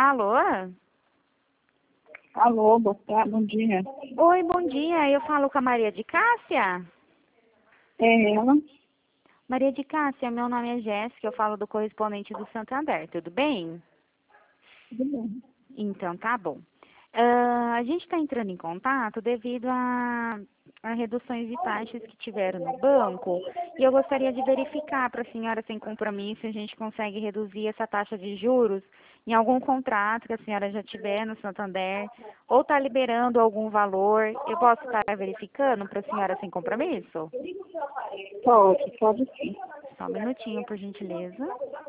Alô? Alô, boa tarde, bom dia. Oi, bom dia. Eu falo com a Maria de Cássia? É ela? Maria de Cássia, meu nome é Jéssica, eu falo do correspondente do Santander, tudo bem? Tudo bem. Então, tá bom. A gente está entrando em contato devido a reduções de taxas que tiveram no banco e eu gostaria de verificar para a senhora sem compromisso se a gente consegue reduzir essa taxa de juros em algum contrato que a senhora já tiver no Santander ou está liberando algum valor. Eu posso estar verificando para a senhora sem compromisso? Pode sim. Só um minutinho, por gentileza.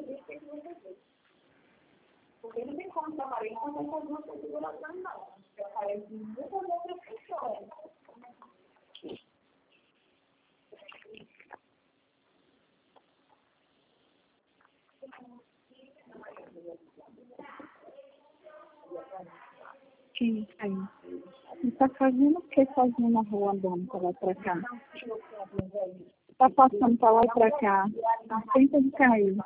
Sim, aí. E tá fazendo o que sozinho na rua andando pra lá e pra cá? Tá passando pra lá e pra cá. Tenta de cair.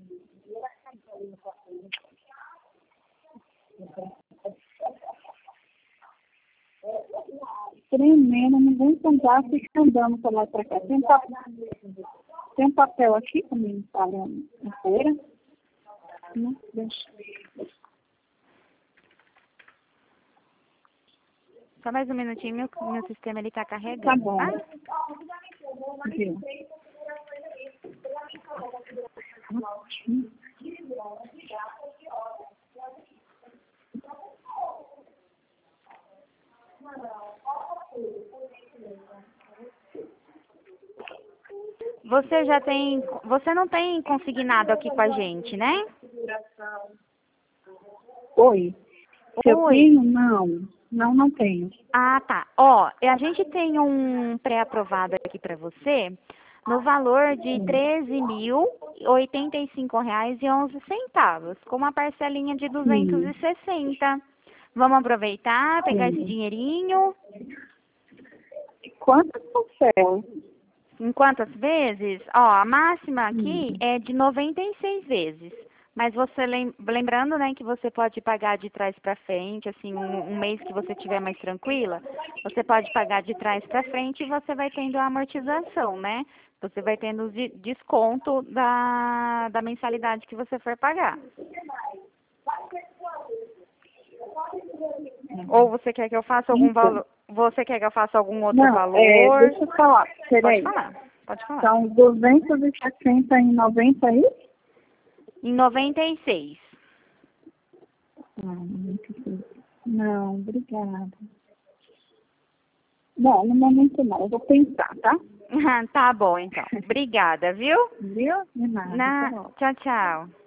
Tremendo, ninguém contar, fica andando pra lá e pra cá. Tem um papel aqui comigo, falando na feira. Não, deixa. Só mais um minutinho, meu sistema ele tá Tá carregando, bom. tá? Viu? Você não tem consignado aqui com a gente, né? Oi. Se eu Oi. tenho? Não. Não tenho. Ah, tá. Ó, a gente tem um pré-aprovado aqui para você no valor de R$ 13.085,11, com uma parcelinha de Sim. 260. Vamos aproveitar, pegar esse Sim. dinheirinho. Quantas parcelas? Em quantas vezes? Ó, a máxima aqui Sim. é de 96 vezes. Mas você lembrando, né, que você pode pagar de trás para frente, assim, um mês que você estiver mais tranquila, você pode pagar de trás para frente e você vai tendo a amortização, né? Você vai tendo o desconto da mensalidade que você for pagar. Ou você quer que eu faça algum Então, valor? Você quer que eu faça algum outro não, valor? deixa eu falar. Pode Peraí. falar, pode falar. São 260,90 aí? Em 96. Não, obrigada. Não, no momento não. Eu vou pensar, tá? Tá bom, então. Obrigada, viu? Viu? De nada. Tá bom. Tchau, tchau.